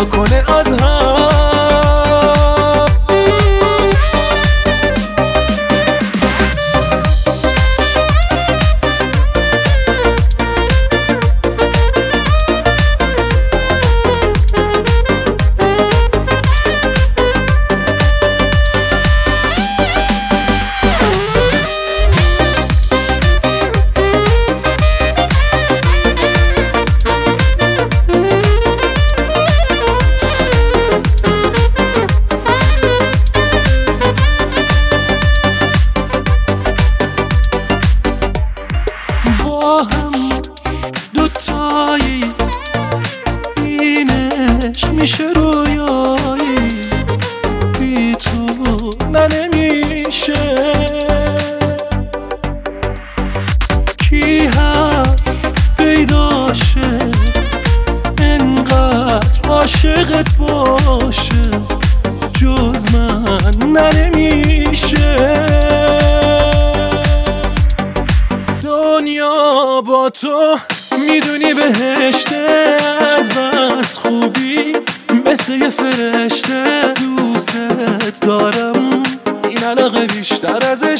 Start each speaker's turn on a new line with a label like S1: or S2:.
S1: جدا کنه از هم. با هم دوتایی این عشق میشه رویایی، بی تو نه نمیشه. کی هست پیداشه انقدر عاشقت باشه، جز من نه نمیشه. دنیا با تو میدونی بهشته، از بس خوبی مثل یه فرشته. دوست دارم این علاقه بیشتر از